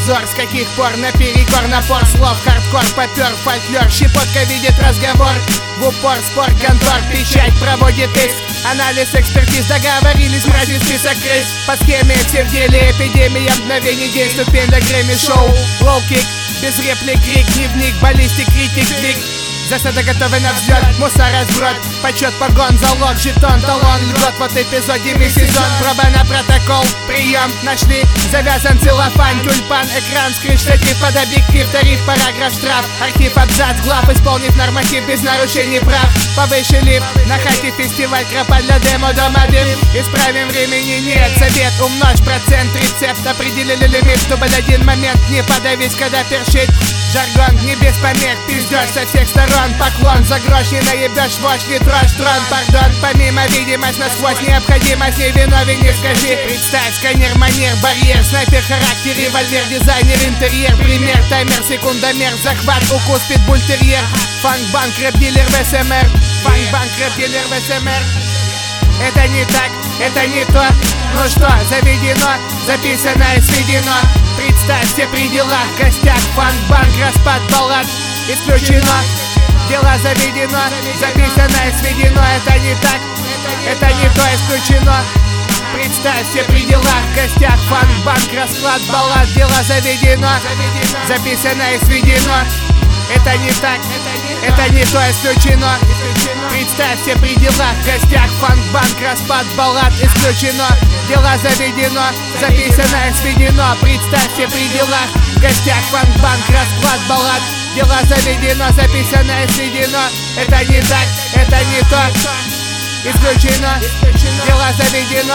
позор, с каких пор наперекор напор слов, хардкор попер, фольклор, щепотка видит разговор, в упор спор контор, печать проводит иск, анализ экспертиз, договорились, мразить список крыс, по схеме все в деле, эпидемия мгновений, день, ступень до Грэмми шоу, лоу-кик, без реплик, крик, дневник, баллистик, критик, двиг. Засада готовы на взлет, мусор разброд, почет, погон, залог, жетон, талон, льгот. Вот эпизоде сезон, проба на протокол, прием, нашли, завязан целлофан, тюльпан, экран, скрин, штатив, под объектив, тариф, параграф, штраф, архив, абзац, глав, исполнив норматив без нарушений прав, повыше лифт, на хате фестиваль, кропа для демо, дома дым, исправим, времени нет, совет, умножь процент, рецепт, определили лимит, чтобы в один момент не подавить, когда першит, жаргон, не без помех, пиздёж со всех сторон. Поклон за грош не наебешь, вождь, не трожь, трон, пардон. Помимо видимость насквозь, необходимость, не виновен, не скажи. Представь, сканер, манер, барьер, снайпер, характер, револьвер, дизайнер, интерьер, пример, таймер, секундомер, захват, укус, питбуль, терьер, фанк-банк, рэп-дилер в СМР, фанк-банк, рэп-дилер в СМР. Это не так, это не то. Ну что, заведено, записано и сведено. Представь, все при делах, гостях, фанк-банк, распад, баллад, исключено. Дело заведено, записано и сведено. Это не так, это не то, исключено. Представь, все при делах, гостях, фанк-банк, расклад, баллад. Дело заведено, записано и сведено. Это не так, это не то, исключено. Представь, все при делах, гостях, фанк-банк, распад, баллад, исключено. Дело заведено, записано и сведено. Представь, все при делах, гостях, фанк-банк, расклад, баллад. Дело заведено, записано и сведено. Это не так, это не то, исключено. Дело заведено.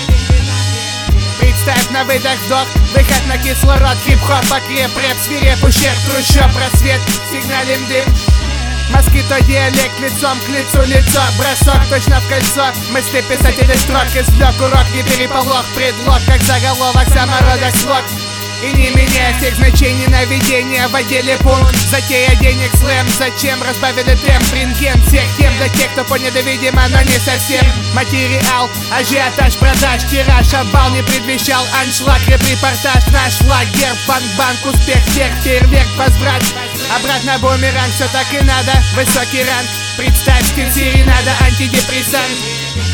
Представь, на выдох вдох, выход на кислород, хип-хоп, окреп, рэп, свиреп, ущерб, трущоб, просвет, сигналим дым. Москито, диалект, лицом к лицу, лицо, бросок точно в кольцо. Мысли писателей строк, извлек урок, не переполох, предлог, как заголовок, самородок слог. И не меняя всех значений наведения в отделе пункт. Затея денег, слэм, зачем разбавили темп, рентген всех тем для тех, кто понято, видимо, но не совсем. Материал, ажиотаж, продаж, тираж, обвал не предвещал аншлаг, репортаж, наш флаг, герб, фанк-банк, успех, всех, фейерверк, возврат. Обратно бумеранг, все так и надо, высокий ранг. Представь, стиль серенада, антидепрессант.